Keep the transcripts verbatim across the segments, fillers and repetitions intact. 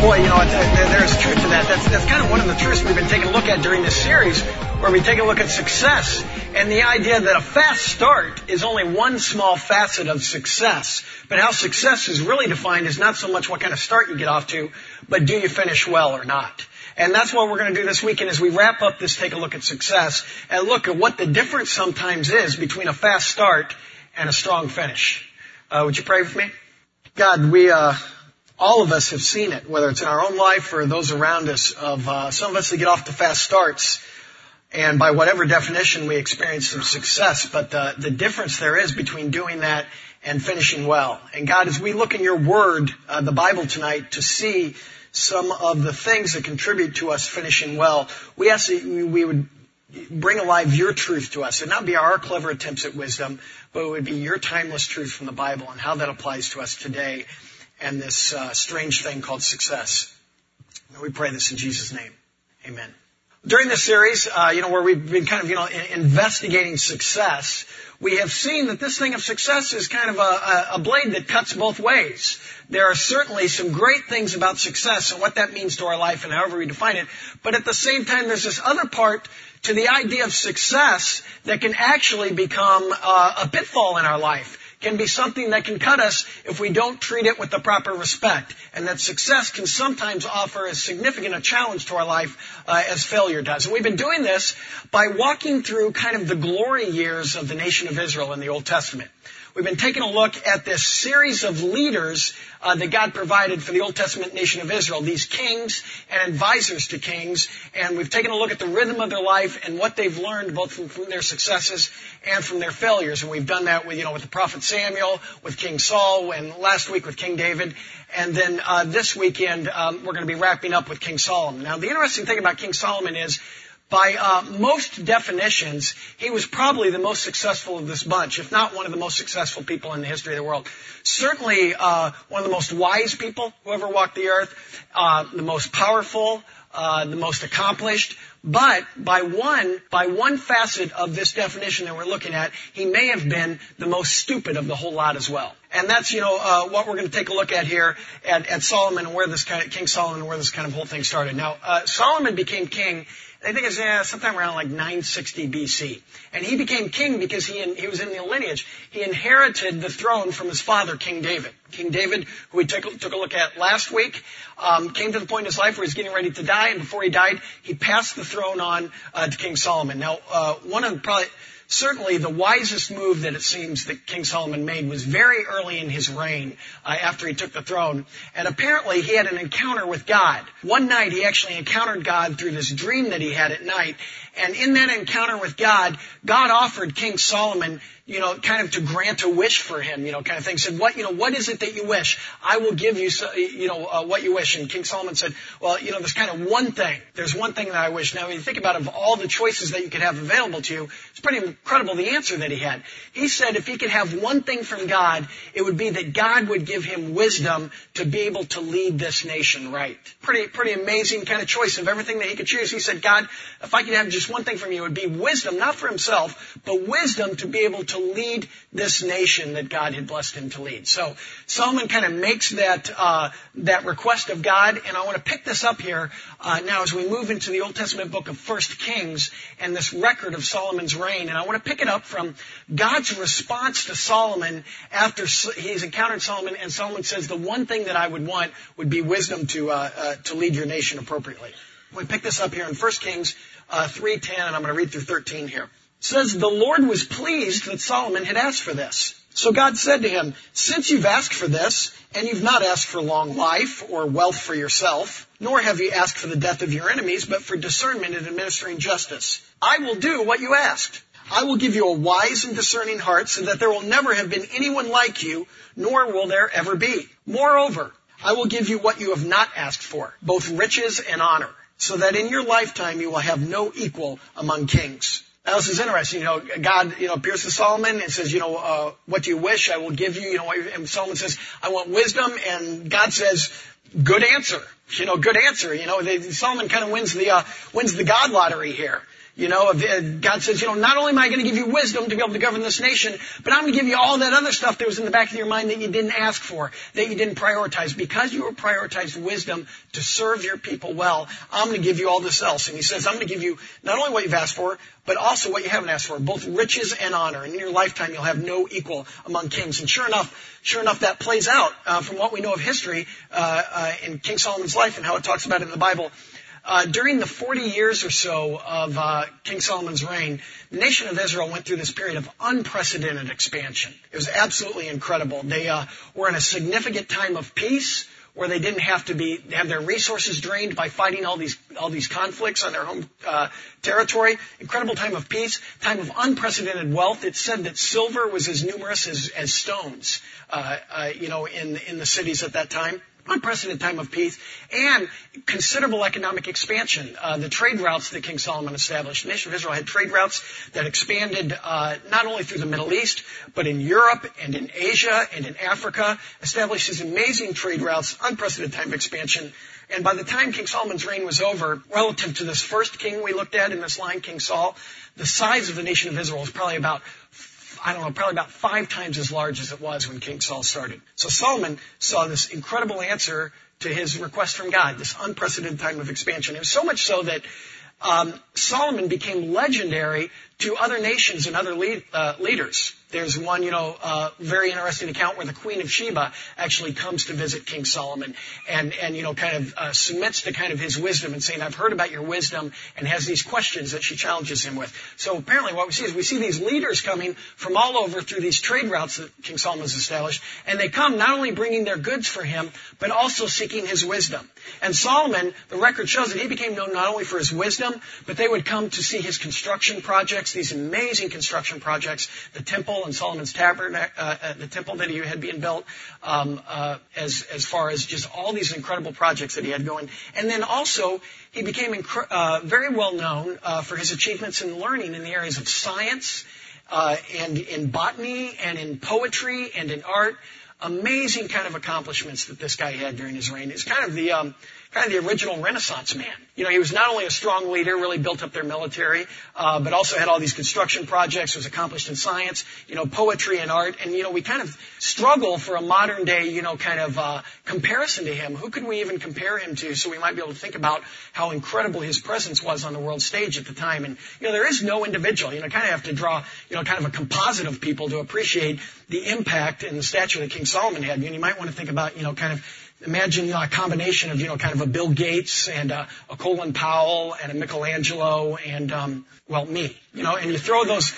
boy, you know, there's truth to that. That's, that's kind of one of the truths we've been taking a look at during this series, where we take a look at success and the idea that a fast start is only one small facet of success. But how success is really defined is not so much what kind of start you get off to, but do you finish well or not. And that's what we're going to do this weekend as we wrap up this Take a Look at Success and look at what the difference sometimes is between a fast start and a strong finish. Uh, would you pray with me? God, we, uh, all of us have seen it, whether it's in our own life or those around us, of uh, some of us that get off to fast starts, and by whatever definition we experience some success, but uh, the difference there is between doing that and finishing well. And God, as we look in your Word, uh, the Bible tonight, to see some of the things that contribute to us finishing well, we ask that we would bring alive your truth to us. It would not be our clever attempts at wisdom, but it would be your timeless truth from the Bible and how that applies to us today and this uh, strange thing called success. And we pray this in Jesus' name. Amen. During this series, uh, you know, where we've been kind of, you know, investigating success, we have seen that this thing of success is kind of a, a blade that cuts both ways. There are certainly some great things about success and what that means to our life and however we define it. But at the same time, there's this other part to the idea of success that can actually become uh, a pitfall in our life. Can be something that can cut us if we don't treat it with the proper respect. And that success can sometimes offer as significant a challenge to our life uh, as failure does. And we've been doing this by walking through kind of the glory years of the nation of Israel in the Old Testament. We've been taking a look at this series of leaders uh, that God provided for the Old Testament nation of Israel, these kings and advisors to kings, and we've taken a look at the rhythm of their life and what they've learned both from, from their successes and from their failures. And we've done that with, you know, with the prophet Samuel, with King Saul, and last week with King David, and then uh, this weekend um, we're going to be wrapping up with King Solomon. Now, the interesting thing about King Solomon is, by uh, most definitions, he was probably the most successful of this bunch, if not one of the most successful people in the history of the world. Certainly uh, one of the most wise people who ever walked the earth, uh, the most powerful, uh, the most accomplished. But by one, by one facet of this definition that we're looking at, he may have been the most stupid of the whole lot as well. And that's, you know, uh, what we're going to take a look at here at, at Solomon and where this kind of, King Solomon and where this kind of whole thing started. Now, uh, Solomon became king, I think it's uh, sometime around like nine sixty B C. And he became king because he in, he was in the lineage. He inherited the throne from his father, King David. King David, who we took, took a look at last week, um, came to the point in his life where he's getting ready to die. And before he died, he passed the throne on uh, to King Solomon. Now, uh, one of the probably... Certainly, the wisest move that it seems that King Solomon made was very early in his reign, uh, after he took the throne. And apparently, he had an encounter with God. One night, he actually encountered God through this dream that he had at night. And in that encounter with God, God offered King Solomon, you know, kind of to grant a wish for him, you know, kind of thing. Said, what, you know, what is it that you wish? I will give you, so, you know, uh, what you wish. And King Solomon said, well, you know, there's kind of one thing. There's one thing that I wish. Now, when you think about of all the choices that you could have available to you, it's pretty incredible the answer that he had. He said if he could have one thing from God, it would be that God would give him wisdom to be able to lead this nation right. Pretty, pretty amazing kind of choice of everything that he could choose. He said, God, if I could have just one thing from you, it would be wisdom, not for himself, but wisdom to be able to lead this nation that God had blessed him to lead. So Solomon kind of makes that uh, that request of God, and I want to pick this up here uh, now as we move into the Old Testament book of First Kings and this record of Solomon's reign. And I want to pick it up from God's response to Solomon after he's encountered Solomon, and Solomon says, the one thing that I would want would be wisdom to uh, uh, to lead your nation appropriately. We pick this up here in First Kings uh, three ten, and I'm going to read through thirteen here. It says, the Lord was pleased that Solomon had asked for this. So God said to him, since you've asked for this, and you've not asked for long life or wealth for yourself, nor have you asked for the death of your enemies, but for discernment and administering justice, I will do what you asked. I will give you a wise and discerning heart so that there will never have been anyone like you, nor will there ever be. Moreover, I will give you what you have not asked for, both riches and honor, so that in your lifetime you will have no equal among kings. Now, this is interesting. You know, God, you know, appears to Solomon and says, you know, uh, what do you wish? I will give you. You know, and Solomon says, I want wisdom. And God says, good answer. You know, good answer. You know, they, Solomon kind of wins the, uh, wins the God lottery here. You know, God says, you know, not only am I going to give you wisdom to be able to govern this nation, but I'm going to give you all that other stuff that was in the back of your mind that you didn't ask for, that you didn't prioritize. Because you prioritized wisdom to serve your people well, I'm going to give you all this else. And he says, I'm going to give you not only what you've asked for, but also what you haven't asked for, both riches and honor. And in your lifetime, you'll have no equal among kings. And sure enough, sure enough, that plays out uh, from what we know of history uh, uh, in King Solomon's life and how it talks about it in the Bible. Uh, during the forty years or so of uh, King Solomon's reign, the nation of Israel went through this period of unprecedented expansion. It was absolutely incredible. They uh, were in a significant time of peace, where they didn't have to be have their resources drained by fighting all these all these conflicts on their home uh, territory. Incredible time of peace, time of unprecedented wealth. It said that silver was as numerous as as stones, uh, uh, you know, in in the cities at that time. Unprecedented time of peace and considerable economic expansion. Uh, the trade routes that King Solomon established. The nation of Israel had trade routes that expanded uh, not only through the Middle East, but in Europe and in Asia and in Africa. Established these amazing trade routes, unprecedented time of expansion. And by the time King Solomon's reign was over, relative to this first king we looked at in this line, King Saul, the size of the nation of Israel was probably about I don't know, probably about five times as large as it was when King Saul started. So Solomon saw this incredible answer to his request from God, this unprecedented time of expansion. It was so much so that um, Solomon became legendary to other nations and other lead, uh, leaders. There's one, you know, uh, very interesting account where the Queen of Sheba actually comes to visit King Solomon and, and you know, kind of uh, submits to kind of his wisdom and saying, I've heard about your wisdom, and has these questions that she challenges him with. So apparently what we see is we see these leaders coming from all over through these trade routes that King Solomon has established, and they come not only bringing their goods for him, but also seeking his wisdom. And Solomon, the record shows that he became known not only for his wisdom, but they would come to see his construction projects, these amazing construction projects, the temple and Solomon's tabernacle, uh, uh, the temple that he had being built, um, uh, as as far as just all these incredible projects that he had going. And then also, he became incre- uh, very well known uh, for his achievements in learning in the areas of science, uh, and in botany, and in poetry, and in art. Amazing kind of accomplishments that this guy had during his reign. It's kind of the um, kind of the original Renaissance man. You know, he was not only a strong leader, really built up their military, uh, but also had all these construction projects, was accomplished in science, you know, poetry and art. And, you know, we kind of struggle for a modern day, you know, kind of uh, comparison to him. Who could we even compare him to? So we might be able to think about how incredible his presence was on the world stage at the time. And, you know, there is no individual. You know, kind of have to draw, you know, kind of a composite of people to appreciate the impact and the stature that King Solomon had. You know, you might want to think about, you know, kind of imagine, you know, a combination of, you know, kind of a Bill Gates and a, a Colin Powell and a Michelangelo and, um, well, me, you know, and you throw those,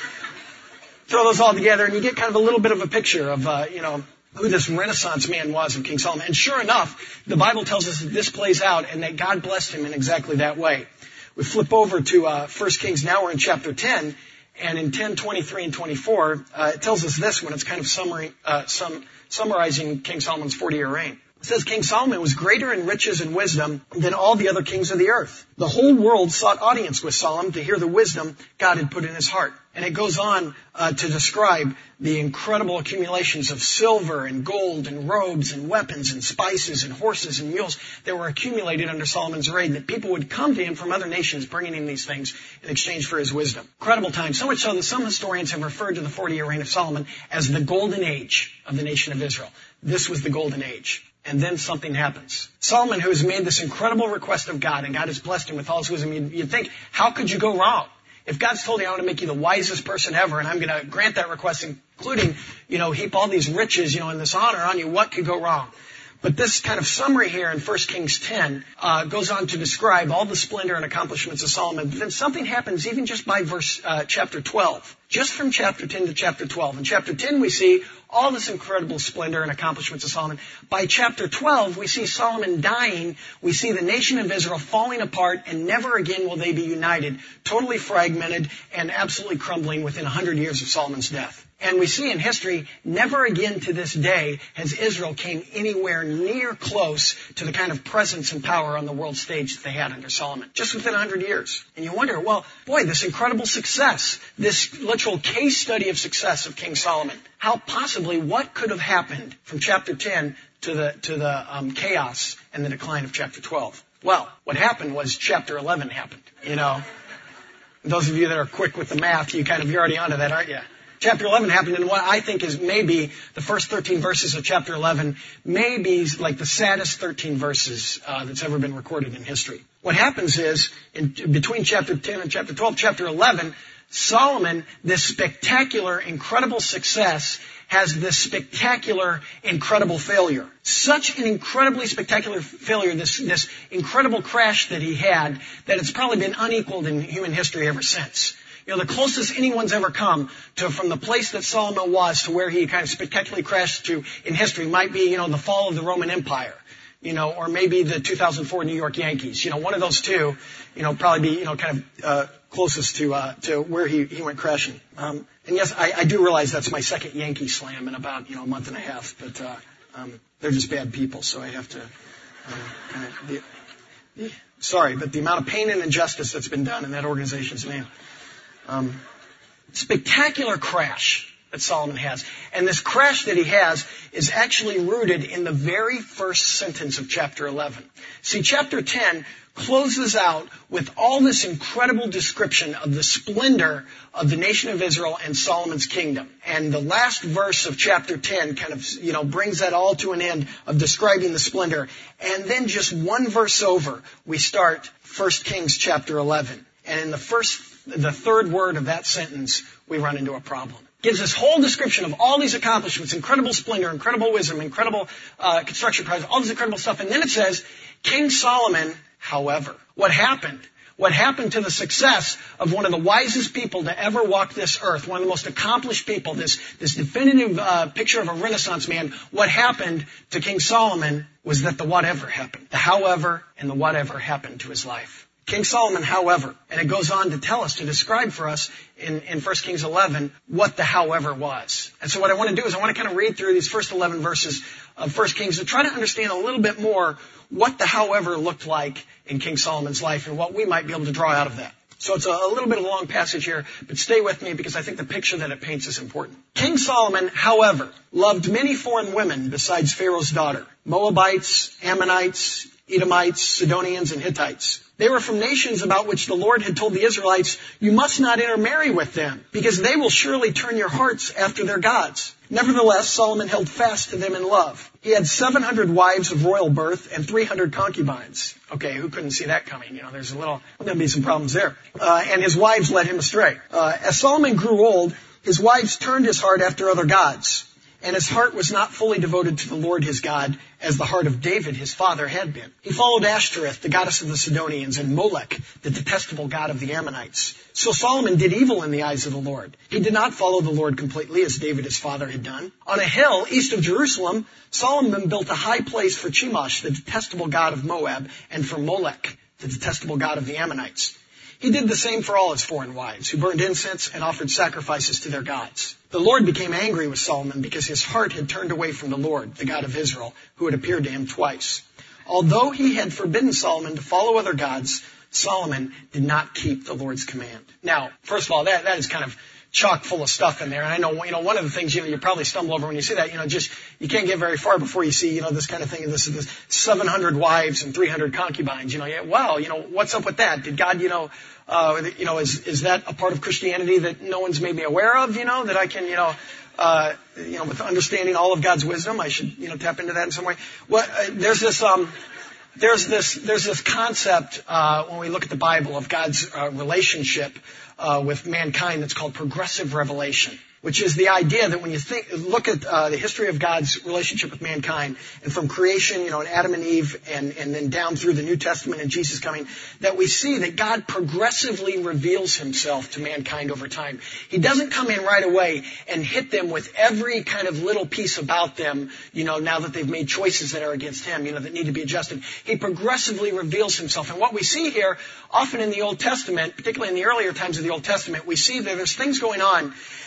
throw those all together and you get kind of a little bit of a picture of, uh, you know, who this Renaissance man was of King Solomon. And sure enough, the Bible tells us that this plays out and that God blessed him in exactly that way. We flip over to, uh, First Kings. Now we're in chapter ten. And in ten, twenty-three, and twenty-four, uh, it tells us this when it's kind of summary, uh, sum, summarizing King Solomon's forty-year reign. It says, King Solomon was greater in riches and wisdom than all the other kings of the earth. The whole world sought audience with Solomon to hear the wisdom God had put in his heart. And it goes on uh, to describe the incredible accumulations of silver and gold and robes and weapons and spices and horses and mules that were accumulated under Solomon's reign, that people would come to him from other nations bringing him these things in exchange for his wisdom. Incredible time, so much so that some historians have referred to the forty-year reign of Solomon as the golden age of the nation of Israel. This was the golden age. And then something happens. Solomon, who has made this incredible request of God, and God has blessed him with all his wisdom, you'd, you'd think, how could you go wrong? If God's told you, I want to make you the wisest person ever, and I'm going to grant that request, including, you know, heap all these riches, you know, and this honor on you, what could go wrong? But this kind of summary here in First Kings ten uh, goes on to describe all the splendor and accomplishments of Solomon. But then something happens even just by verse uh, chapter twelve. Just from chapter ten to chapter twelve. In chapter ten we see all this incredible splendor and accomplishments of Solomon. By chapter twelve we see Solomon dying. We see the nation of Israel falling apart, and never again will they be united. Totally fragmented and absolutely crumbling within one hundred years of Solomon's death. And we see in history, never again to this day has Israel came anywhere near close to the kind of presence and power on the world stage that they had under Solomon. Just within one hundred years. And you wonder, well, boy, this incredible success, this literal case study of success of King Solomon, how possibly, what could have happened from chapter ten to the, to the um, chaos and the decline of chapter twelve? Well, what happened was chapter eleven happened, you know. Those of you that are quick with the math, you kind of, you're already onto that, aren't you? Chapter eleven happened in what I think is maybe the first thirteen verses of chapter eleven, maybe like the saddest thirteen verses uh, that's ever been recorded in history. What happens is, in between chapter ten and chapter twelve, chapter eleven, Solomon, this spectacular, incredible success, has this spectacular, incredible failure. Such an incredibly spectacular failure, this, this incredible crash that he had, that it's probably been unequaled in human history ever since. You know, the closest anyone's ever come to from the place that Solomon was to where he kind of spectacularly crashed to in history might be, you know, the fall of the Roman Empire, you know, or maybe the two thousand four New York Yankees. You know, one of those two, you know, probably be, you know, kind of uh, closest to uh, to where he, he went crashing. Um, and yes, I, I do realize that's my second Yankee slam in about, you know, a month and a half, but uh, um, they're just bad people, so I have to uh, kind of... The, the, sorry, but the amount of pain and injustice that's been done in that organization's name. Um, spectacular crash that Solomon has. And this crash that he has is actually rooted in the very first sentence of chapter eleven. See, chapter ten closes out with all this incredible description of the splendor of the nation of Israel and Solomon's kingdom. And the last verse of chapter ten kind of, you know, brings that all to an end of describing the splendor. And then just one verse over, we start First Kings chapter eleven. And in the first, the third word of that sentence, we run into a problem. Gives this whole description of all these accomplishments, incredible splendor, incredible wisdom, incredible uh, construction projects, all this incredible stuff. And then it says, King Solomon, however. What happened? What happened to the success of one of the wisest people to ever walk this earth, one of the most accomplished people, this, this definitive uh, picture of a Renaissance man? What happened to King Solomon was that the whatever happened. The however and the whatever happened to his life. King Solomon, however, and it goes on to tell us, to describe for us in, in First Kings eleven what the however was. And so what I want to do is I want to kind of read through these first eleven verses of First Kings to try to understand a little bit more what the however looked like in King Solomon's life and what we might be able to draw out of that. So it's a, a little bit of a long passage here, but stay with me because I think the picture that it paints is important. King Solomon, however, loved many foreign women besides Pharaoh's daughter, Moabites, Ammonites, Edomites, Sidonians, and Hittites. They were from nations about which the Lord had told the Israelites, you must not intermarry with them, because they will surely turn your hearts after their gods. Nevertheless, Solomon held fast to them in love. He had seven hundred wives of royal birth and three hundred concubines. Okay, who couldn't see that coming? You know, there's a little, there'll be some problems there. Uh, and his wives led him astray. Uh, as Solomon grew old, his wives turned his heart after other gods. And his heart was not fully devoted to the Lord his God, as the heart of David his father had been. He followed Ashtoreth, the goddess of the Sidonians, and Molech, the detestable god of the Ammonites. So Solomon did evil in the eyes of the Lord. He did not follow the Lord completely, as David his father had done. On a hill east of Jerusalem, Solomon built a high place for Chemosh, the detestable god of Moab, and for Molech, the detestable god of the Ammonites. He did the same for all his foreign wives, who burned incense and offered sacrifices to their gods. The Lord became angry with Solomon because his heart had turned away from the Lord, the God of Israel, who had appeared to him twice. Although he had forbidden Solomon to follow other gods, Solomon did not keep the Lord's command. Now, first of all, that, that is kind of chock full of stuff in there. And I know, you know, one of the things, you know, you probably stumble over when you see that, you know, just, you can't get very far before you see, you know, this kind of thing, this, this seven hundred wives and three hundred concubines, you know, yeah, wow, you know, what's up with that? Did God, you know, uh, you know, is, is that a part of Christianity that no one's made me aware of, you know, that I can, you know, uh, you know, with understanding all of God's wisdom, I should, you know, tap into that in some way. Well, uh, there's this, um, There's this, there's this concept, uh, when we look at the Bible of God's uh, relationship, uh, with mankind that's called progressive revelation, which is the idea that when you think, look at, uh, the history of God's relationship with mankind, and from creation, you know, and Adam and Eve, and, and then down through the New Testament and Jesus coming, that we see that God progressively reveals himself to mankind over time. He doesn't come in right away and hit them with every kind of little piece about them, you know, now that they've made choices that are against him, you know, that need to be adjusted. He progressively reveals himself. And what we see here, often in the Old Testament, particularly in the earlier times of the Old Testament, we see that there's things going on that God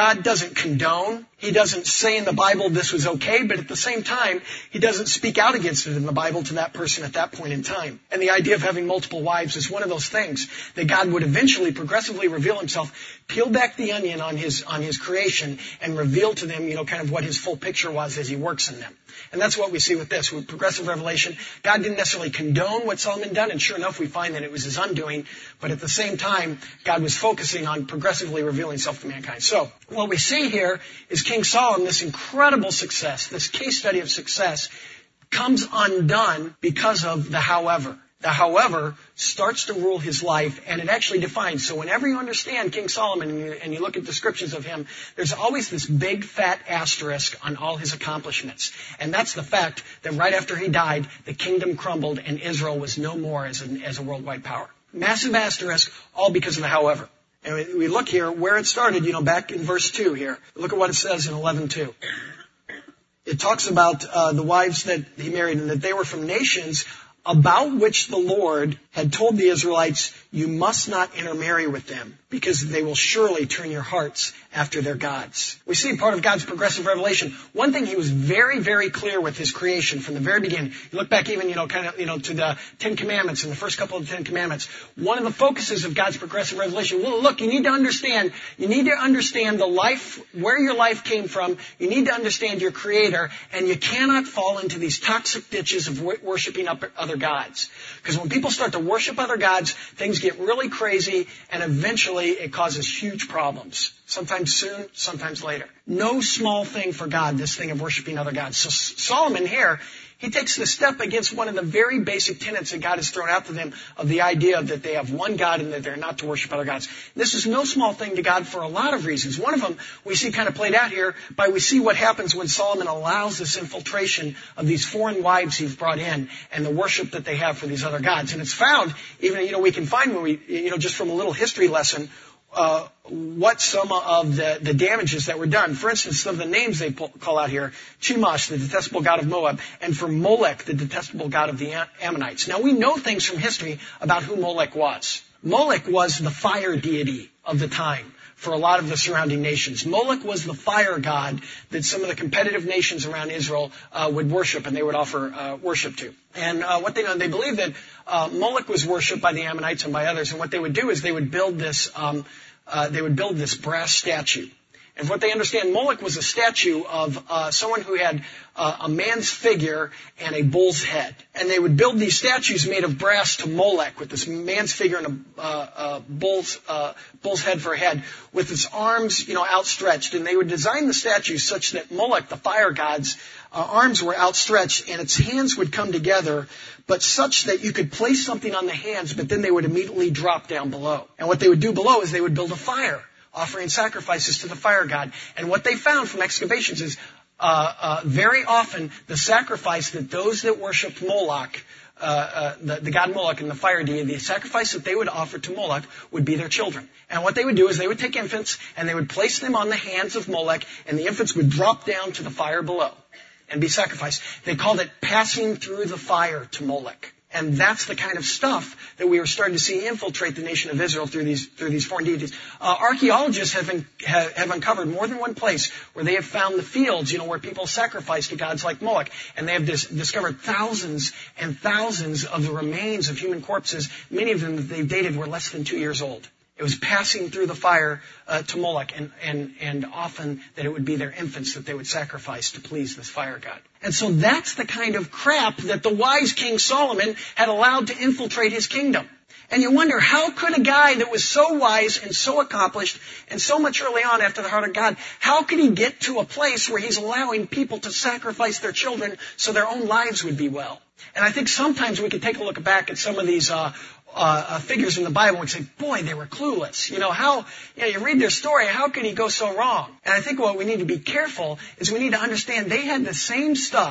God doesn't condone. He doesn't say in the Bible this was okay, but at the same time, He doesn't speak out against it in the Bible to that person at that point in time. And the idea of having multiple wives is one of those things that God would eventually progressively reveal Himself, peel back the onion on His, on His creation, and reveal to them, you know, kind of what His full picture was as He works in them. And that's what we see with this. With progressive revelation, God didn't necessarily condone what Solomon done, and sure enough, we find that it was his undoing. But at the same time, God was focusing on progressively revealing Himself to mankind. So, what we see here is King Solomon, this incredible success, this case study of success, comes undone because of the however. The however starts to rule his life, and it actually defines. So whenever you understand King Solomon and you, and you look at descriptions of him, there's always this big fat asterisk on all his accomplishments. And that's the fact that right after he died, the kingdom crumbled and Israel was no more as a, as a worldwide power. Massive asterisk, all because of the however. And we, we look here where it started, you know, back in verse two here. Look at what it says in eleven two. It talks about uh, the wives that he married and that they were from nations about which the Lord had told the Israelites, you must not intermarry with them, because they will surely turn your hearts after their gods. We see part of God's progressive revelation. One thing He was very, very clear with His creation from the very beginning. You look back even, you know, kind of, you know, to the Ten Commandments and the first couple of the Ten Commandments. One of the focuses of God's progressive revelation, well, look, you need to understand, you need to understand the life, where your life came from. You need to understand your Creator, and you cannot fall into these toxic ditches of worshiping other gods. Because when people start to worship other gods, things get really crazy, and eventually it causes huge problems. Sometimes soon, sometimes later. No small thing for God, this thing of worshiping other gods. So Solomon here, he takes the step against one of the very basic tenets that God has thrown out to them of the idea that they have one God and that they're not to worship other gods. This is no small thing to God for a lot of reasons. One of them we see kind of played out here by we see what happens when Solomon allows this infiltration of these foreign wives he's brought in and the worship that they have for these other gods. And it's found, even, you know, we can find when we, you know, just from a little history lesson, Uh, what some of the, the damages that were done. For instance, some of the names they pull, call out here, Chemosh, the detestable god of Moab, and for Molech, the detestable god of the Ammonites. Now, we know things from history about who Molech was. Molech was the fire deity of the time for a lot of the surrounding nations. Molech was the fire god that some of the competitive nations around Israel uh, would worship, and they would offer uh, worship to. And uh, what they know, they believe that uh, Molech was worshipped by the Ammonites and by others, and what they would do is they would build this, um, uh, they would build this brass statue. And what they understand, Molech was a statue of uh, someone who had uh, a man's figure and a bull's head. And they would build these statues made of brass to Molech with this man's figure and a uh, uh, bull's uh, bull's head for a head, with its arms, you know, outstretched. And they would design the statues such that Molech, the fire god's uh, arms were outstretched and its hands would come together, but such that you could place something on the hands, but then they would immediately drop down below. And what they would do below is they would build a fire, offering sacrifices to the fire god. And what they found from excavations is uh, uh, very often the sacrifice that those that worshipped Moloch, uh, uh, the, the god Moloch and the fire deity, the sacrifice that they would offer to Moloch would be their children. And what they would do is they would take infants and they would place them on the hands of Moloch, and the infants would drop down to the fire below and be sacrificed. They called it passing through the fire to Moloch. And that's the kind of stuff that we are starting to see infiltrate the nation of Israel through these through these foreign deities. Uh, archaeologists have, in, have have uncovered more than one place where they have found the fields, you know, where people sacrifice to gods like Moloch, and they have dis- discovered thousands and thousands of the remains of human corpses. Many of them that they've dated were less than two years old. It was passing through the fire uh, to Moloch, and, and, and often that it would be their infants that they would sacrifice to please this fire god. And so that's the kind of crap that the wise King Solomon had allowed to infiltrate his kingdom. And you wonder, how could a guy that was so wise and so accomplished and so much early on after the heart of God, how could he get to a place where he's allowing people to sacrifice their children so their own lives would be well? And I think sometimes we could take a look back at some of these uh, uh, uh figures in the Bible and say, boy, they were clueless. You know, how, you know, you read their story, how could he go so wrong? And I think what we need to be careful is we need to understand they had the same stuff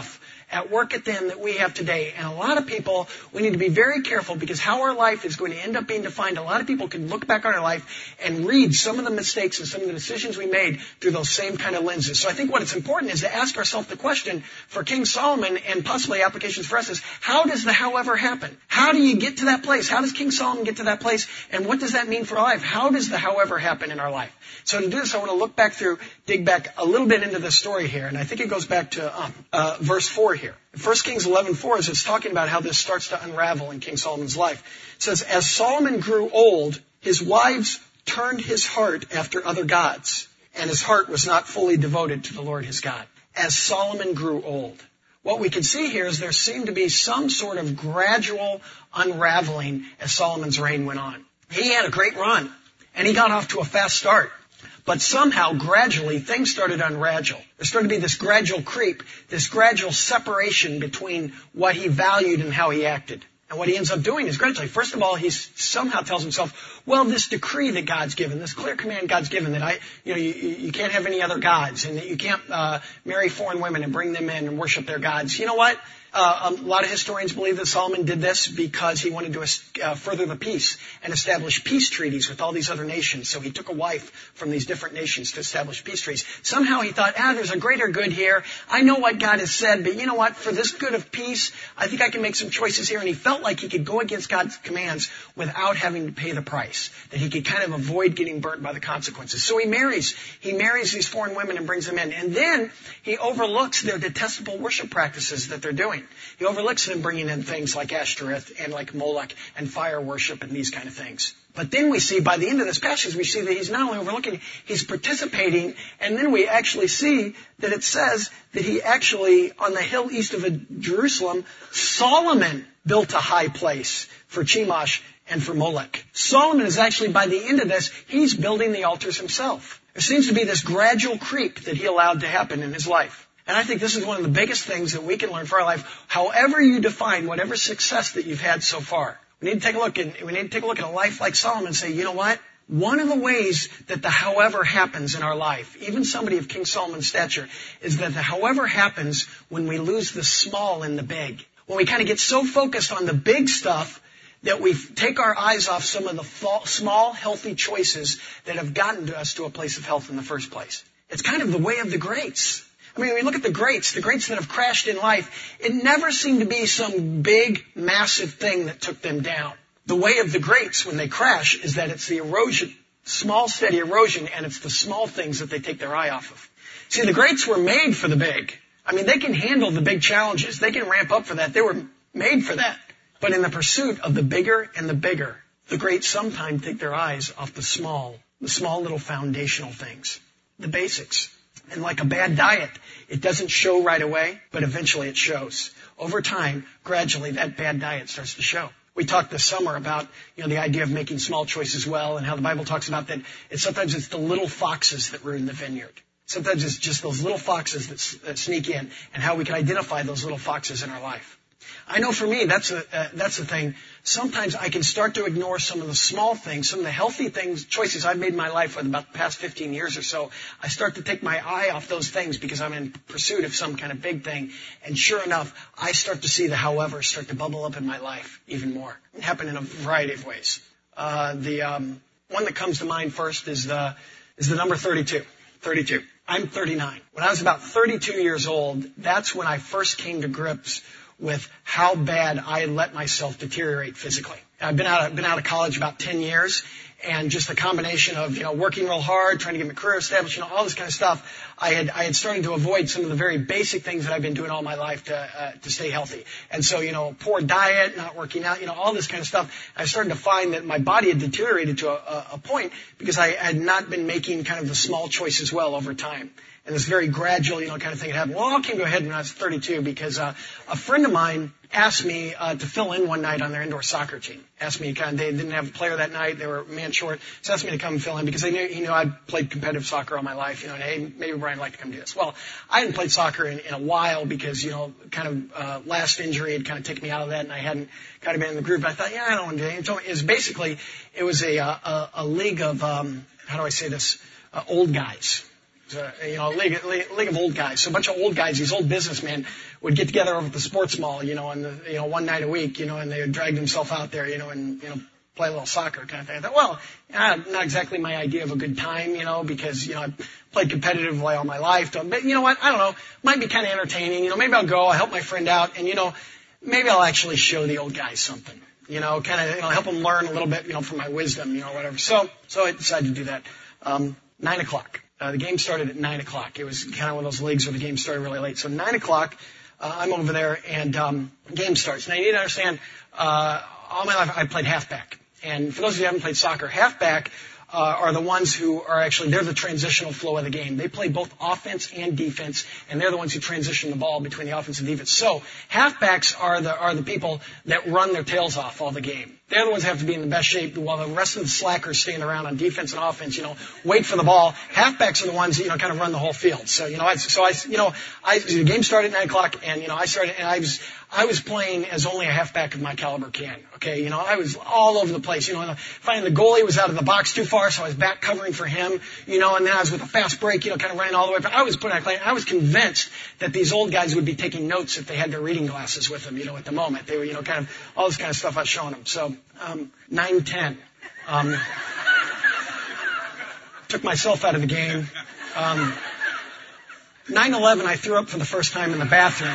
at work at the end that we have today. And a lot of people, we need to be very careful because how our life is going to end up being defined. A lot of people can look back on our life and read some of the mistakes and some of the decisions we made through those same kind of lenses. So I think what is important is to ask ourselves the question for King Solomon and possibly applications for us is, how does the however happen? How do you get to that place? How does King Solomon get to that place? And what does that mean for our life? How does the however happen in our life? So to do this, I want to look back through, dig back a little bit into the story here. And I think it goes back to um, uh, verse four here. First Kings eleven four is it's talking about how this starts to unravel in King Solomon's life. It says, as Solomon grew old, his wives turned his heart after other gods, and his heart was not fully devoted to the Lord his God. As Solomon grew old. What we can see here is there seemed to be some sort of gradual unraveling as Solomon's reign went on. He had a great run, and he got off to a fast start. But somehow, gradually, things started to unravel. There started to be this gradual creep, this gradual separation between what he valued and how he acted. And what he ends up doing is gradually, first of all, he somehow tells himself, well, this decree that God's given, this clear command God's given that I, you know, you, you can't have any other gods and that you can't uh, marry foreign women and bring them in and worship their gods. You know what? Uh, a lot of historians believe that Solomon did this because he wanted to uh, further the peace and establish peace treaties with all these other nations. So he took a wife from these different nations to establish peace treaties. Somehow he thought, ah, there's a greater good here. I know what God has said, but you know what? For this good of peace, I think I can make some choices here. And he felt like he could go against God's commands without having to pay the price, that he could kind of avoid getting burnt by the consequences. So he marries. He marries these foreign women and brings them in. And then he overlooks their detestable worship practices that they're doing. He overlooks them bringing in things like Ashtoreth and like Moloch and fire worship and these kind of things. But then we see, by the end of this passage, we see that he's not only overlooking, he's participating, and then we actually see that it says that he actually, on the hill east of Jerusalem, Solomon built a high place for Chemosh and for Moloch. Solomon is actually, by the end of this, he's building the altars himself. There seems to be this gradual creep that he allowed to happen in his life. And I think this is one of the biggest things that we can learn for our life. However you define whatever success that you've had so far, we need to take a look and we need to take a look at a life like Solomon and say, you know what? One of the ways that the however happens in our life, even somebody of King Solomon's stature, is that the however happens when we lose the small in the big. When we kind of get so focused on the big stuff that we take our eyes off some of the small, healthy choices that have gotten us to a place of health in the first place. It's kind of the way of the greats. I mean, when we look at the greats, the greats that have crashed in life, it never seemed to be some big, massive thing that took them down. The way of the greats when they crash is that it's the erosion, small, steady erosion, and it's the small things that they take their eye off of. See, the greats were made for the big. I mean, they can handle the big challenges. They can ramp up for that. They were made for that. But in the pursuit of the bigger and the bigger, the greats sometimes take their eyes off the small, the small little foundational things, the basics. And like a bad diet, it doesn't show right away, but eventually it shows. Over time, gradually, that bad diet starts to show. We talked this summer about, you know, the idea of making small choices well and how the Bible talks about that. It's sometimes it's the little foxes that ruin the vineyard. Sometimes it's just those little foxes that, that sneak in and how we can identify those little foxes in our life. I know for me, that's a, uh, that's the thing. Sometimes I can start to ignore some of the small things, some of the healthy things, choices I've made in my life for about the past fifteen years or so. I start to take my eye off those things because I'm in pursuit of some kind of big thing. And sure enough, I start to see the however start to bubble up in my life even more. It happened in a variety of ways. Uh, the um, one that comes to mind first is the is the number thirty-two. thirty-two. I'm thirty-nine. When I was about thirty-two years old, that's when I first came to grips with how bad I had let myself deteriorate physically. I've been out of, been out of college about ten years, and just a combination of, you know, working real hard, trying to get my career established, you know, all this kind of stuff, I had, I had started to avoid some of the very basic things that I've been doing all my life to, uh, to stay healthy. And so, you know, poor diet, not working out, you know, all this kind of stuff. I started to find that my body had deteriorated to a, a point because I had not been making kind of the small choices well over time. And this very gradual, you know, kind of thing had happened. Well, it all came to a head when I was thirty-two because uh, a friend of mine asked me uh, to fill in one night on their indoor soccer team. Asked me, kind of, they didn't have a player that night. They were a man short. So asked me to come and fill in because they knew, he knew I'd played competitive soccer all my life. You know, and hey, maybe Brian would like to come do this. Well, I hadn't played soccer in, in a while because, you know, kind of uh, last injury had kind of taken me out of that, and I hadn't kind of been in the groove. But I thought, yeah, I don't want to do anything. It was basically, it was a, a, a league of, um, how do I say this, uh, old guys. Uh, you know, a league, league, league of old guys. So a bunch of old guys, these old businessmen would get together over at the sports mall, you know, on the, you know, one night a week, you know, and they would drag themselves out there, you know, and, you know, play a little soccer kind of thing. I thought, well, uh, not exactly my idea of a good time, you know, because, you know, I played competitively all my life. But you know what? I don't know. Might be kind of entertaining. You know, maybe I'll go, I'll help my friend out, and, you know, maybe I'll actually show the old guys something. You know, kind of, you know, help them learn a little bit, you know, from my wisdom, you know, whatever. So, so I decided to do that. Um, nine o'clock. Uh, the game started at nine o'clock. It was kind of one of those leagues where the game started really late. So nine o'clock, uh, I'm over there, and um, game starts. Now, you need to understand, uh, all my life I played halfback. And for those of you who haven't played soccer, halfback uh, are the ones who are actually, they're the transitional flow of the game. They play both offense and defense, and they're the ones who transition the ball between the offense and defense. So halfbacks are the are the people that run their tails off all the game. They're the ones that have to be in the best shape while the rest of the slackers stand around on defense and offense, you know, wait for the ball. Halfbacks are the ones that, you know, kind of run the whole field. So, you know, I, so I, you know, I, the game started at nine o'clock, and, you know, I started, and I was, I was playing as only a halfback of my caliber can. Okay. You know, I was all over the place, you know, finding the goalie was out of the box too far, so I was back covering for him, you know, and then I was with a fast break, you know, kind of running all the way. But I was putting, I was convinced that these old guys would be taking notes if they had their reading glasses with them, you know, at the moment. They were, you know, kind of all this kind of stuff I was showing them. So, Um, nine ten. Um, took myself out of the game. Um, nine eleven, I threw up for the first time in the bathroom.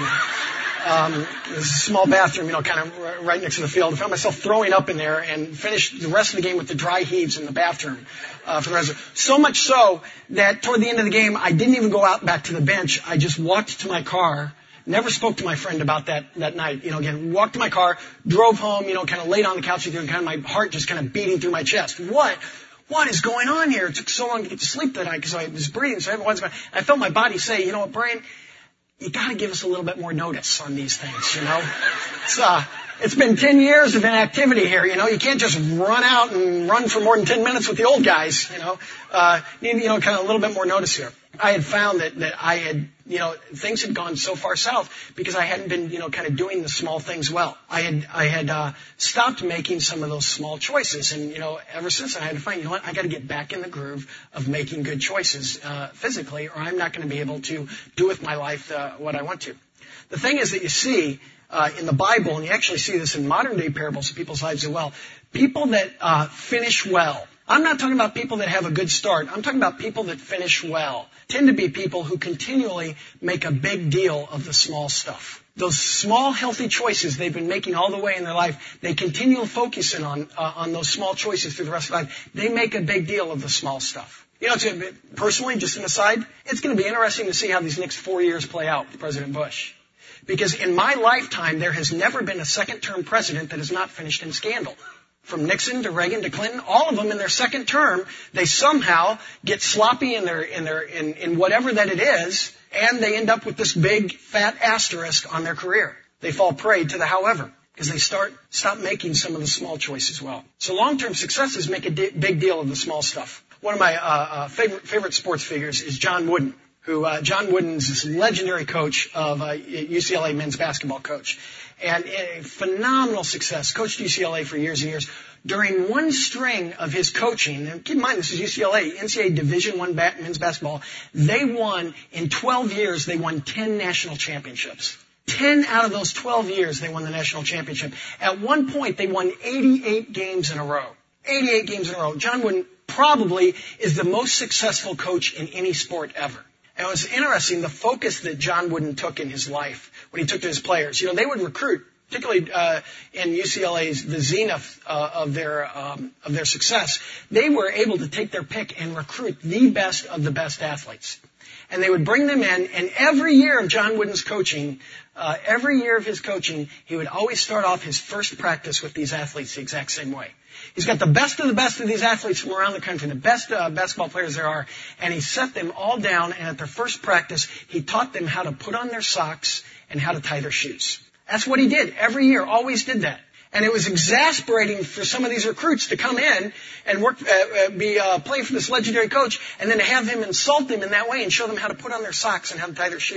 Um, it was a small bathroom, you know, kind of right next to the field. I found myself throwing up in there and finished the rest of the game with the dry heaves in the bathroom uh, for the rest of it. So much so that toward the end of the game, I didn't even go out back to the bench. I just walked to my car. Never spoke to my friend about that, that night. You know, again, walked to my car, drove home, you know, kind of laid on the couch with you, and kind of my heart just kind of beating through my chest. What? What is going on here? It took so long to get to sleep that night because I was breathing. So everyone's going, I felt my body say, you know what, Brian, you got to give us a little bit more notice on these things, you know? It's, uh, it's been ten years of inactivity here, you know? You can't just run out and run for more than ten minutes with the old guys, you know? Uh, need, you know, kind of a little bit more notice here. I had found that, that I had, you know, things had gone so far south because I hadn't been, you know, kind of doing the small things well. I had, I had, uh, stopped making some of those small choices. And, you know, ever since then I had to find, you know what, I got to get back in the groove of making good choices, uh, physically, or I'm not going to be able to do with my life, uh, what I want to. The thing is that you see, uh, in the Bible, and you actually see this in modern day parables of people's lives as well, people that, uh, finish well. I'm not talking about people that have a good start. I'm talking about people that finish well. Tend to be people who continually make a big deal of the small stuff. Those small, healthy choices they've been making all the way in their life, they continue focusing on uh, on those small choices through the rest of life. They make a big deal of the small stuff. You know, it's, personally, just an aside, it's going to be interesting to see how these next four years play out with President Bush. Because in my lifetime, there has never been a second-term president that has not finished in scandal. From Nixon to Reagan to Clinton, all of them in their second term, they somehow get sloppy in their, in their, in, in whatever that it is, and they end up with this big fat asterisk on their career. They fall prey to the however, because they start, stop making some of the small choices well. So long-term successes make a di- big deal of the small stuff. One of my, uh, uh, favorite, favorite sports figures is John Wooden. Who, uh, John Wooden's this legendary coach of, uh, U C L A men's basketball coach. And a phenomenal success, coached U C L A for years and years. During one string of his coaching, and keep in mind this is U C L A, N C double A Division I ba- men's basketball, they won, in twelve years, they won ten national championships. ten out of those twelve years, they won the national championship. At one point, they won eighty-eight games in a row. eighty-eight games in a row. John Wooden probably is the most successful coach in any sport ever. And it was interesting, the focus that John Wooden took in his life when he took to his players. You know, they would recruit, particularly uh, in U C L A's, the zenith uh, of their um, of their success. They were able to take their pick and recruit the best of the best athletes. And they would bring them in, and every year of John Wooden's coaching, uh, every year of his coaching, he would always start off his first practice with these athletes the exact same way. He's got the best of the best of these athletes from around the country, the best uh, basketball players there are, and he set them all down, and at their first practice, he taught them how to put on their socks and how to tie their shoes. That's what he did every year, always did that. And it was exasperating for some of these recruits to come in and work, uh, be uh, play for this legendary coach, and then to have him insult them in that way and show them how to put on their socks and how to tie their shoes.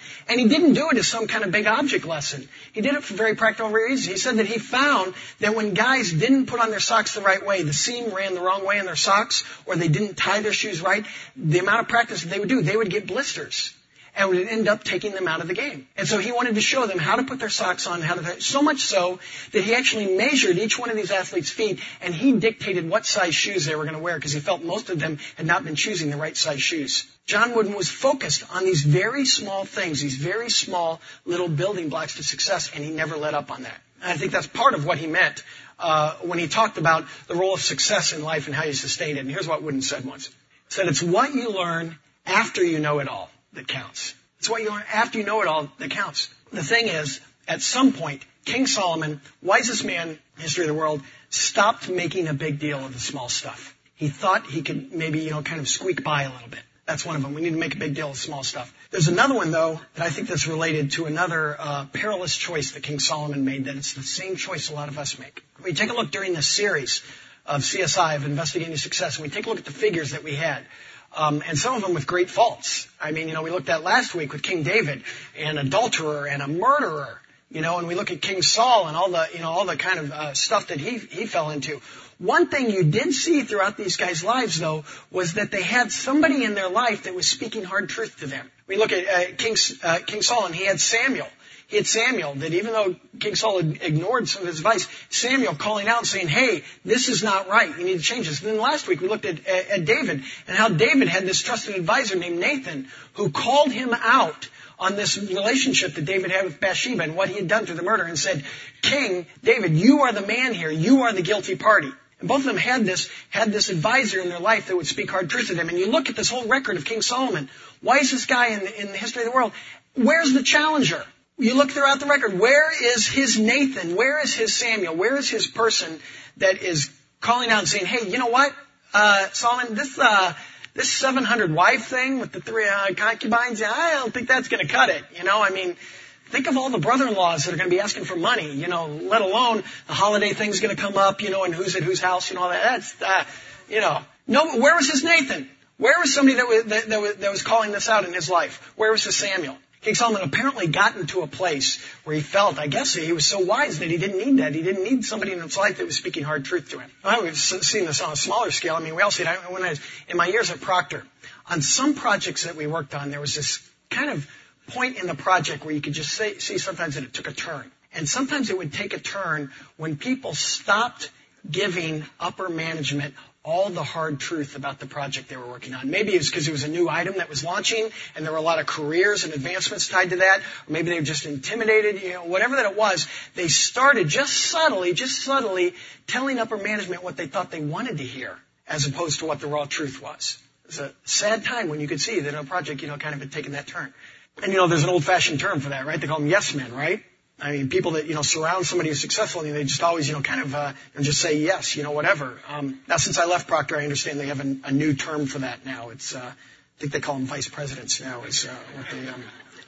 And he didn't do it as some kind of big object lesson. He did it for very practical reasons. He said that he found that when guys didn't put on their socks the right way, the seam ran the wrong way in their socks, or they didn't tie their shoes right, the amount of practice that they would do, they would get blisters. And would end up taking them out of the game. And so he wanted to show them how to put their socks on, how to, so much so that he actually measured each one of these athletes' feet, and he dictated what size shoes they were going to wear because he felt most of them had not been choosing the right size shoes. John Wooden was focused on these very small things, these very small little building blocks to success, and he never let up on that. And I think that's part of what he meant uh, when he talked about the role of success in life and how you sustain it. And here's what Wooden said once. He said, it's what you learn after you know it all that counts. It's what you learn after you know it all that counts. The thing is, at some point, King Solomon, wisest man in the history of the world, stopped making a big deal of the small stuff. He thought he could maybe, you know, kind of squeak by a little bit. That's one of them. We need to make a big deal of small stuff. There's another one, though, that I think that's related to another uh, perilous choice that King Solomon made, that it's the same choice a lot of us make. We take a look during this series of C S I, of Investigating Success, and we take a look at the figures that we had. Um, and some of them with great faults. I mean, you know, we looked at last week with King David, an adulterer and a murderer, you know, and we look at King Saul and all the, you know, all the kind of uh, stuff that he he fell into. One thing you did see throughout these guys' lives, though, was that they had somebody in their life that was speaking hard truth to them. We look at uh, King uh, King Saul, and he had Samuel. He had Samuel, that even though King Saul had ignored some of his advice, Samuel calling out and saying, hey, this is not right. You need to change this. And then last week we looked at, at, at David and how David had this trusted advisor named Nathan who called him out on this relationship that David had with Bathsheba and what he had done through the murder and said, King David, you are the man here. You are the guilty party. And both of them had this, had this advisor in their life that would speak hard truth to them. And you look at this whole record of King Solomon. Wisest guy in the, in the history of the world. Where's the challenger? You look throughout the record, where is his Nathan? Where is his Samuel? Where is his person that is calling out and saying, hey, you know what, uh, Solomon, this, uh, this seven hundred wife thing with the three uh, concubines, I don't think that's going to cut it. You know, I mean, think of all the brother-in-laws that are going to be asking for money, you know, let alone the holiday thing's going to come up, you know, and who's at whose house and all that. That's, uh, you know, no, where was his Nathan? Where was somebody that was, that, that was, that was calling this out in his life? Where was his Samuel? King Solomon apparently got into a place where he felt, I guess he was so wise that he didn't need that. He didn't need somebody in his life that was speaking hard truth to him. Well, we've seen this on a smaller scale. I mean, we all see it. When I was, in my years at Proctor, on some projects that we worked on, there was this kind of point in the project where you could just say, see sometimes that it took a turn. And sometimes it would take a turn when people stopped giving upper management all the hard truth about the project they were working on. Maybe it was because it was a new item that was launching and there were a lot of careers and advancements tied to that. Or maybe they were just intimidated, you know, whatever that it was. They started just subtly, just subtly telling upper management what they thought they wanted to hear as opposed to what the raw truth was. It was a sad time when you could see that a project, you know, kind of had taken that turn. And, you know, there's an old-fashioned term for that, right? They call them yes men, right? I mean, people that, you know, surround somebody who's successful, and they just always, you know, kind of, uh, and just say yes, you know, whatever. Um, now, since I left Proctor, I understand they have a, a new term for that now. It's, uh, I think they call them vice presidents now. Is uh, what they, um,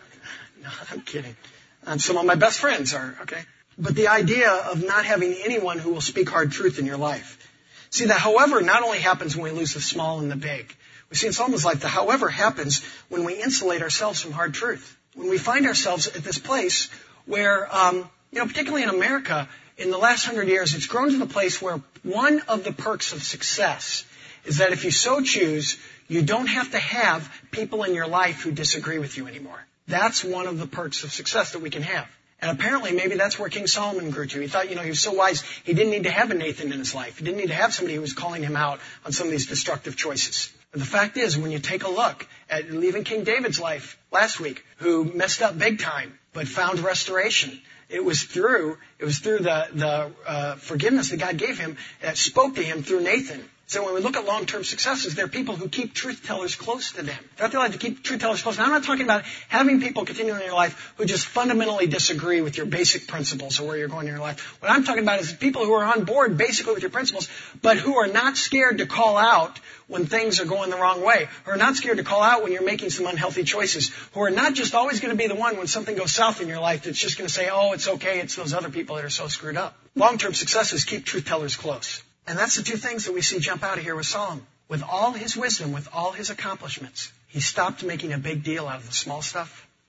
no, I'm kidding. Um, some of my best friends are, okay. But the idea of not having anyone who will speak hard truth in your life. See, the however not only happens when we lose the small and the big. We see in Solomon's life, the however happens when we insulate ourselves from hard truth. When we find ourselves at this place where, um, you know, particularly in America, in the last hundred years, it's grown to the place where one of the perks of success is that if you so choose, you don't have to have people in your life who disagree with you anymore. That's one of the perks of success that we can have. And apparently, maybe that's where King Solomon grew to. He thought, you know, he was so wise, he didn't need to have a Nathan in his life. He didn't need to have somebody who was calling him out on some of these destructive choices. But the fact is, when you take a look at even King David's life last week, who messed up big time, but found restoration. It was through, it was through the, the, uh, forgiveness that God gave him that spoke to him through Nathan. So when we look at long-term successes, there are people who keep truth tellers close to them. Throughout their life, to keep truth tellers close. Now, I'm not talking about having people continue in your life who just fundamentally disagree with your basic principles or where you're going in your life. What I'm talking about is people who are on board basically with your principles, but who are not scared to call out when things are going the wrong way, who are not scared to call out when you're making some unhealthy choices, who are not just always going to be the one when something goes south in your life that's just going to say, oh, it's okay, it's those other people that are so screwed up. Long-term successes keep truth tellers close. And that's the two things that we see jump out of here with Solomon. With all his wisdom, with all his accomplishments, he stopped making a big deal out of the small stuff,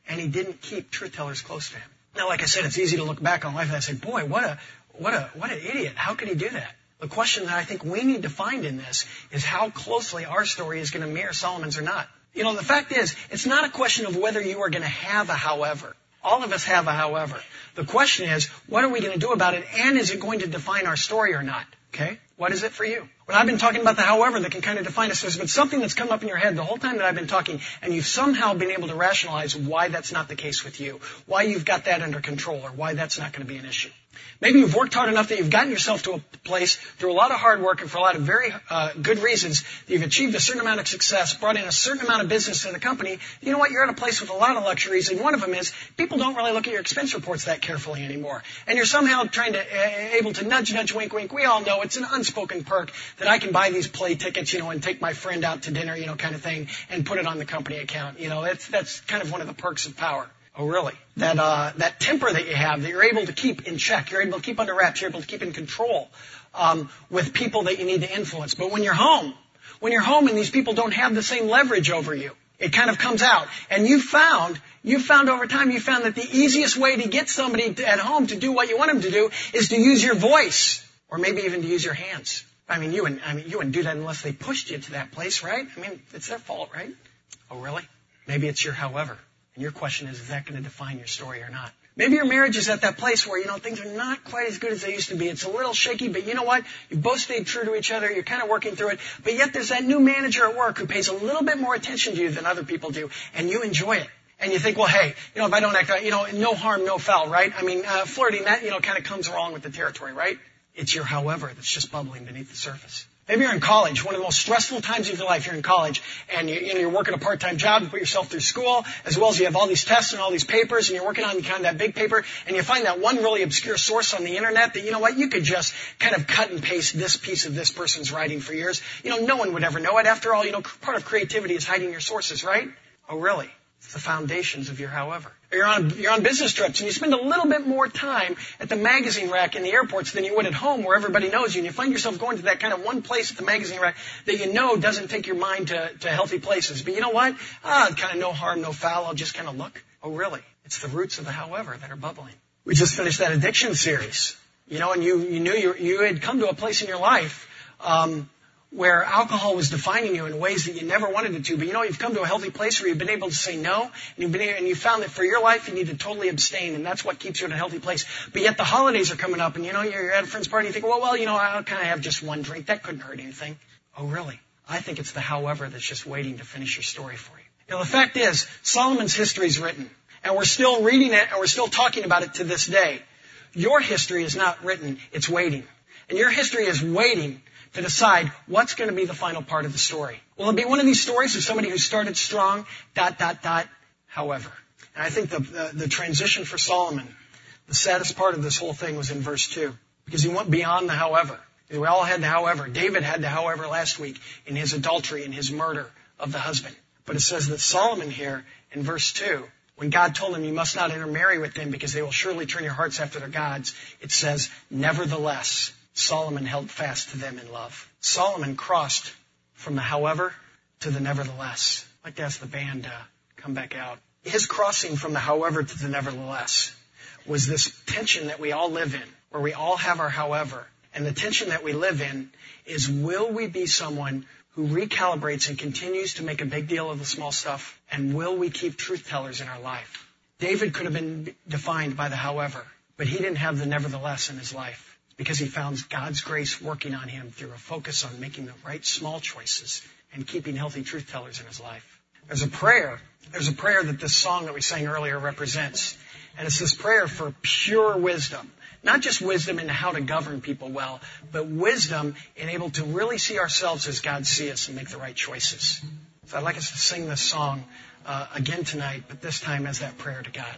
and he didn't keep truth tellers close to him. Now, like I said, it's easy to look back on life and I say, boy, what a, what a, what an idiot. How could he do that? The question that I think we need to find in this is how closely our story is going to mirror Solomon's or not. You know, the fact is, it's not a question of whether you are going to have a however. All of us have a however. The question is, what are we going to do about it, and is it going to define our story or not? Okay? What is it for you? When I've been talking about the however that can kind of define us, there's been something that's come up in your head the whole time that I've been talking, and you've somehow been able to rationalize why that's not the case with you, why you've got that under control, or why that's not going to be an issue. Maybe you've worked hard enough that you've gotten yourself to a place through a lot of hard work and for a lot of very uh, good reasons that you've achieved a certain amount of success, brought in a certain amount of business to the company. You know what? You're at a place with a lot of luxuries, and one of them is people don't really look at your expense reports that carefully anymore. And you're somehow trying to, uh, able to nudge, nudge, wink, wink. We all know it's an unspoken perk that I can buy these play tickets, you know, and take my friend out to dinner, you know, kind of thing, and put it on the company account. You know, that's, that's kind of one of the perks of power. Oh, really? That, uh, that temper that you have, that you're able to keep in check, you're able to keep under wraps, you're able to keep in control, um, with people that you need to influence. But when you're home, when you're home and these people don't have the same leverage over you, it kind of comes out. And you found, you found over time, you found that the easiest way to get somebody to, at home to do what you want them to do is to use your voice, or maybe even to use your hands. I mean, you wouldn't, I mean, you wouldn't do that unless they pushed you to that place, right? I mean, it's their fault, right? Oh, really? Maybe it's your however. And your question is, is that going to define your story or not? Maybe your marriage is at that place where, you know, things are not quite as good as they used to be. It's a little shaky, but you know what? You both stayed true to each other. You're kind of working through it. But yet there's that new manager at work who pays a little bit more attention to you than other people do. And you enjoy it. And you think, well, hey, you know, if I don't act right, you know, no harm, no foul, right? I mean, uh, flirting, that, you know, kind of comes along with the territory, right? It's your however that's just bubbling beneath the surface. Maybe you're in college, one of the most stressful times of your life. You're in college, and you, you know, you're working a part-time job to put yourself through school, as well as you have all these tests and all these papers, and you're working on kind of that big paper, and you find that one really obscure source on the internet that, you know what, you could just kind of cut and paste this piece of this person's writing for years. You know, no one would ever know it. After all, you know, part of creativity is hiding your sources, right? Oh, really? It's the foundations of your however. Or you're on, you're on business trips and you spend a little bit more time at the magazine rack in the airports than you would at home where everybody knows you. And you find yourself going to that kind of one place at the magazine rack that you know doesn't take your mind to, to healthy places. But you know what? Ah, kind of no harm, no foul. I'll just kind of look. Oh, really? It's the roots of the however that are bubbling. We just finished that addiction series. You know, and you, you knew you, you had come to a place in your life, um, where alcohol was defining you in ways that you never wanted it to. But you know, you've come to a healthy place where you've been able to say no, and you've been able, and you found that for your life you need to totally abstain, and that's what keeps you in a healthy place. But yet the holidays are coming up, and you know, you're at a friend's party, and you think, well, well, you know, I'll kind of have just one drink. That couldn't hurt anything. Oh, really? I think it's the however that's just waiting to finish your story for you. You know, the fact is, Solomon's history is written, and we're still reading it, and we're still talking about it to this day. Your history is not written, it's waiting. And your history is waiting to decide what's going to be the final part of the story. Will it be one of these stories of somebody who started strong, dot, dot, dot, however? And I think the, the, the transition for Solomon, the saddest part of this whole thing was in verse two, because he went beyond the however. We all had the however. David had the however last week in his adultery and his murder of the husband. But it says that Solomon here in verse two, when God told him you must not intermarry with them because they will surely turn your hearts after their gods, it says, nevertheless, Solomon held fast to them in love. Solomon crossed from the however to the nevertheless. I'd like to ask the band to come back out. His crossing from the however to the nevertheless was this tension that we all live in, where we all have our however. And the tension that we live in is, will we be someone who recalibrates and continues to make a big deal of the small stuff? And will we keep truth tellers in our life? David could have been defined by the however, but he didn't have the nevertheless in his life, because he found God's grace working on him through a focus on making the right small choices and keeping healthy truth tellers in his life. There's a prayer. There's a prayer that this song that we sang earlier represents. And it's this prayer for pure wisdom. Not just wisdom in how to govern people well, but wisdom in able to really see ourselves as God sees us and make the right choices. So I'd like us to sing this song uh, again tonight, but this time as that prayer to God.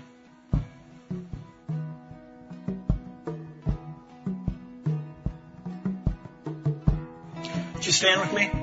Would you stand with me?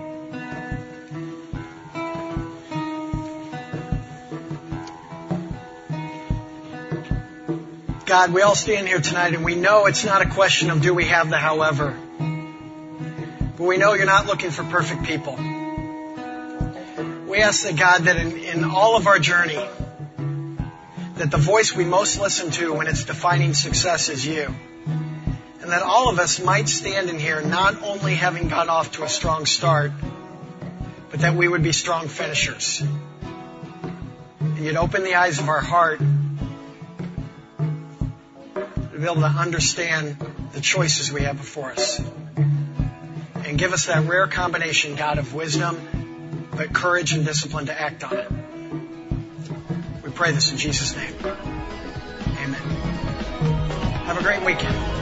God, we all stand here tonight and we know it's not a question of do we have the however. But we know you're not looking for perfect people. We ask that, God, that in, in all of our journey, that the voice we most listen to when it's defining success is you. And that all of us might stand in here not only having got off to a strong start, but that we would be strong finishers. And you'd open the eyes of our heart to be able to understand the choices we have before us. And give us that rare combination, God, of wisdom, but courage and discipline to act on it. We pray this in Jesus' name. Amen. Have a great weekend.